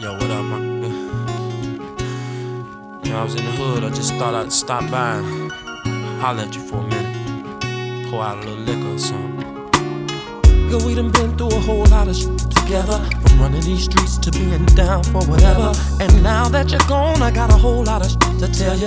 Yo, what up, man? I was in the hood, I just thought I'd stop by and holler at you for a minute. Pour out a little liquor or something. Girl, we done been through a whole lot of shit together, from running these streets to being down for whatever. And now that you're gone, I got a whole lot of shit to tell you.